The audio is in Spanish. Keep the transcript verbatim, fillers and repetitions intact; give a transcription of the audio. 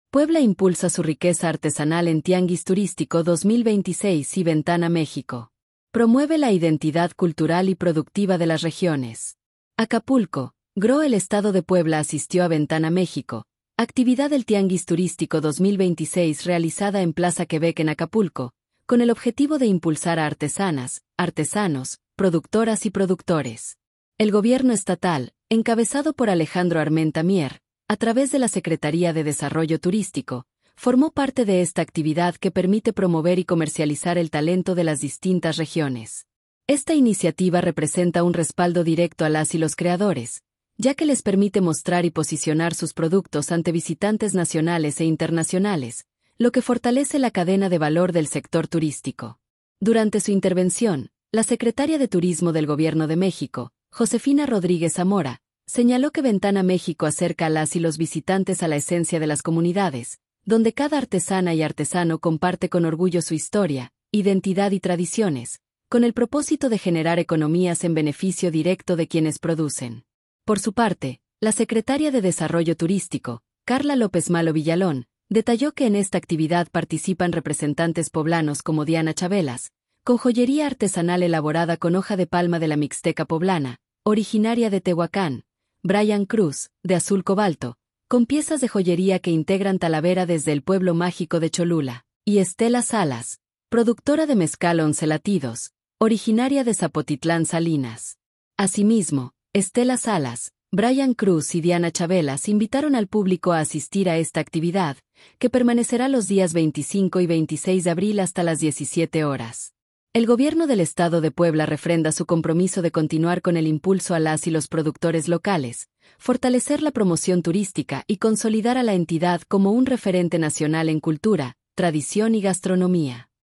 Puebla impulsa su riqueza artesanal en Tianguis Turístico dos mil veintiséis y Ventana México. Promueve la identidad cultural y productiva de las regiones. Acapulco, G R O. El Estado de Puebla asistió a Ventana México, actividad del Tianguis Turístico dos mil veintiséis realizada en Plaza Quebec en Acapulco, con el objetivo de impulsar a artesanas, artesanos, productoras y productores. El gobierno estatal, encabezado por Alejandro Armenta Mier, a través de la Secretaría de Desarrollo Turístico, formó parte de esta actividad que permite promover y comercializar el talento de las distintas regiones. Esta iniciativa representa un respaldo directo a las y los creadores, ya que les permite mostrar y posicionar sus productos ante visitantes nacionales e internacionales, lo que fortalece la cadena de valor del sector turístico. Durante su intervención, la secretaria de Turismo del Gobierno de México, Josefina Rodríguez Zamora, señaló que Ventana México acerca a las y los visitantes a la esencia de las comunidades, donde cada artesana y artesano comparte con orgullo su historia, identidad y tradiciones, con el propósito de generar economías en beneficio directo de quienes producen. Por su parte, la secretaria de Desarrollo Turístico, Carla López Malo Villalón, detalló que en esta actividad participan representantes poblanos como Diana Chabelas, con joyería artesanal elaborada con hoja de palma de la Mixteca poblana, originaria de Tehuacán, Brian Cruz, de Azul Cobalto, con piezas de joyería que integran Talavera desde el pueblo mágico de Cholula, y Estela Salas, productora de mezcal Once Latidos, originaria de Zapotitlán Salinas. Asimismo, Estela Salas, Brian Cruz y Diana Chabelas invitaron al público a asistir a esta actividad, que permanecerá los días veinticinco y veintiséis de abril hasta las diecisiete horas. El Gobierno del Estado de Puebla refrenda su compromiso de continuar con el impulso a las y los productores locales, fortalecer la promoción turística y consolidar a la entidad como un referente nacional en cultura, tradición y gastronomía.